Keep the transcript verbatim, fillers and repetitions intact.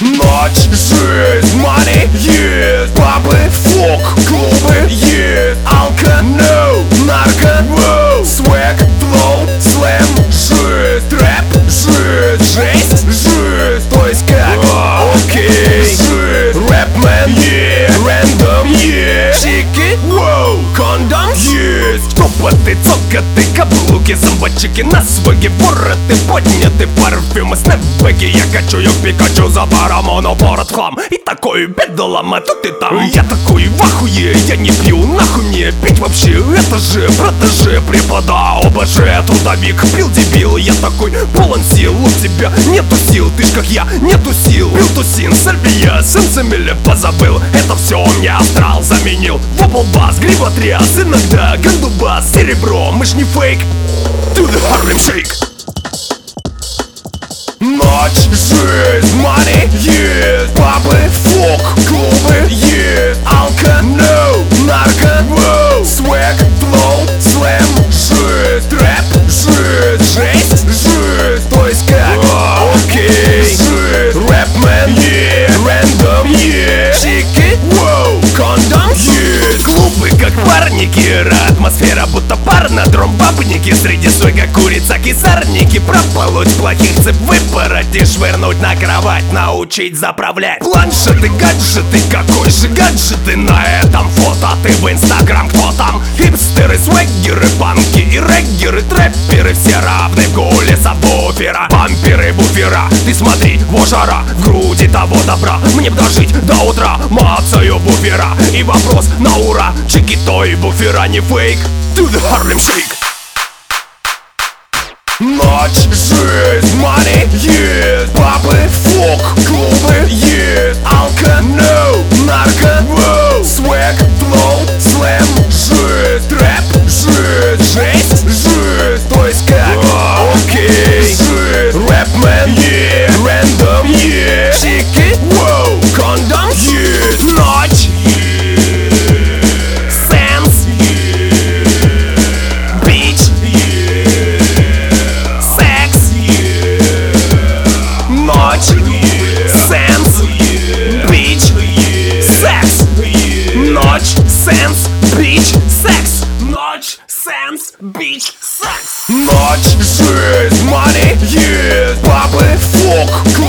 Ночь, жизнь, money, yes. Пабы, фок, клубы, yes. Алка, no, нарко, wow. Swag, flow, slam, жизнь. Трэп, жизнь, жесть, жизнь. То есть как? Окей, жизнь. Рэпмен, yeah. Random, yeah. Чики, wow. Кондом, yes. Топоты, цокоты, каблуки, зомбачики на своге. Вороты, подняты, парфюмы, снэпбэги. Я качаю Пикачу за парамоно, бород в хлам. И такой бедолом, а тут и там. Я такой в ахуе, я не пью, нахуй мне пить вообще. Это же протеже препода, ОБЖ, трудовик, пил дебил. Я такой полон сил, у тебя нету сил. Ты ж как я, нету сил. Пил тусин, сальвия, сенсамиля позабыл. Это все мне астрал заменил. Воплбас, гривотряс, иногда гандубас, серебро, мы ж не фейк. To the Harlem Shake. Ночь, жизнь, money, yes. Пабы, фок, клубы, yes. Алка, no, нарко, wow. Swag, flow, slam, жизнь. Трэп, жизнь, жесть, жизнь. То есть как? Окей, жизнь. Рэпмен, yeah. Random, yeah. Чики, wow. Кондом, yes. Клубы как парники, атмосфера будто парна. Дромбабники среди сойга, курица, кисарники. Прополоть плохих цеп, выпороть и швырнуть на кровать, научить заправлять планшеты, гаджеты. Какой же гаджеты на этом фото? Ты в инстаграм, кто там? Хипстеры, свэггеры, панки и реггеры, трэпперы. Все равны в гуле сабвуфера. Бамперы, буфера, ты смотри, во жара. В груди того добра, мне б дожить до утра. Мацаю буфера и вопрос на ура. Чикито и буфера не фейк. To the Harlem Shake. Ночь, жизнь, money, yes. Пабы, фок, клубы, yes. Алка, no, нарко, wow. Swag, flow, slam, жизнь. Трэп, жизнь, жесть, жизнь. То есть как? Окей, жизнь. Рэпмен, yeah. Random, yeah. Чики, wow. Кондом, yes. Ночь, Sense, Бич, Ночь, Sense, Бич, секс. Ночь, Sense, Бич, секс. Ночь, Sense, Бич, секс. Ночь, жизнь, money, yes. Пабы, фок,